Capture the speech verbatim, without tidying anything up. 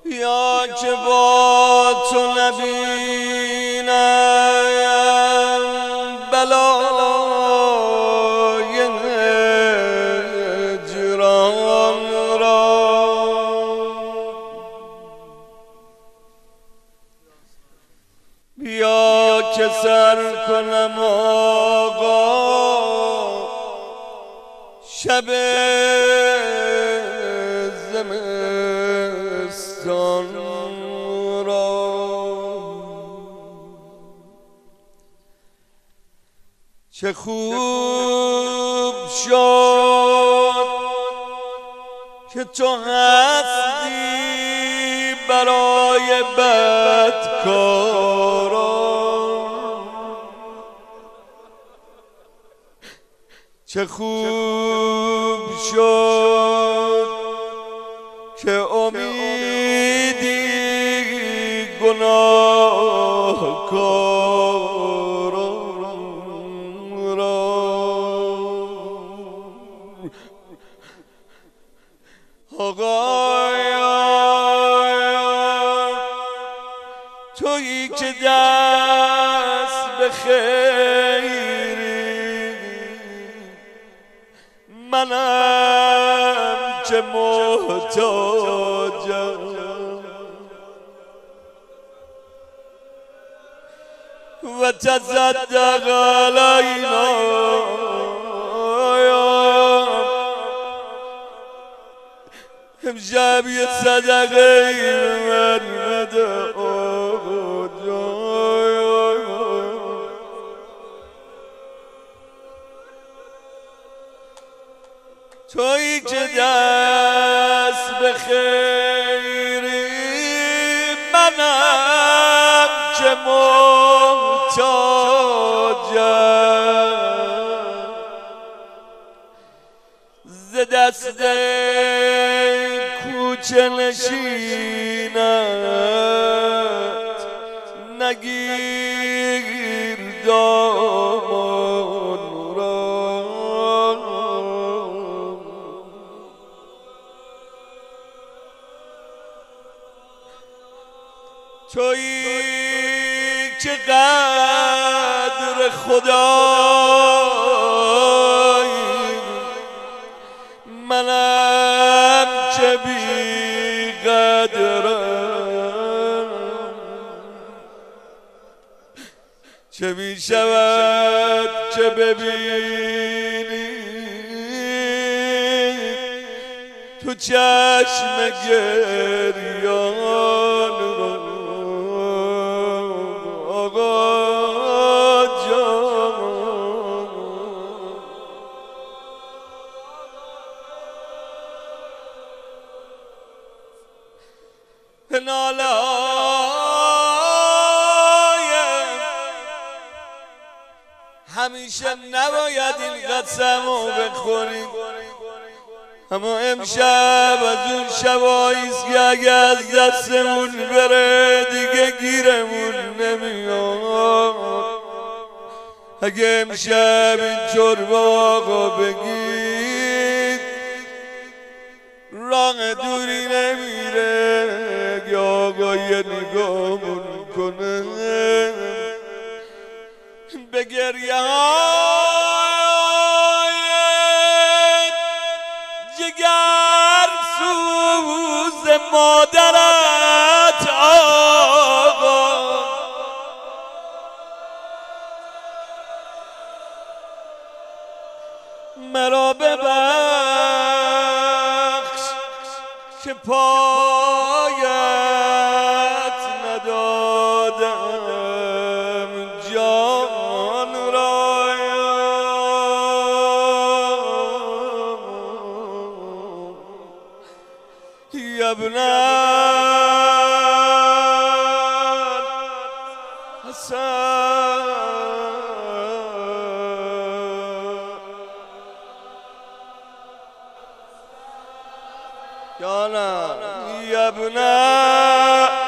یا که با تو نبینم بلای هجران را، بیا که سر کنم آقا شب زمستان را. چه خوب شد که تو هستی برای بدکاران، چه خوب شد که امیدی گناهکاران را. آقایا تویی که دست به خیری، منم که محتاجم و تصدق علینا، امشب یه صدقه به من بده آقا جان. تویی که دست به خیری، منم که محتاجم ز دست کوچه نشینت نگیر دامان را. تویی که قدر خدایی، منم که بی قدرم، چه می شود که ببینی تو چشم گریان را. آقا جان نالایم همیشه نباید این قسمو بخوریم، اما امشب از اون شباییست که اگه از دستمون بره دیگه گیرمون نمیاد. اگه امشب اینطور با آقا بگید راه دوری نمیره، اگه آقا یه نگاهمون کنه به گریه های جگر سوز مادرت آقا مرا ببخش که پایت ندادم جان را. یا ابن حسن یا ابن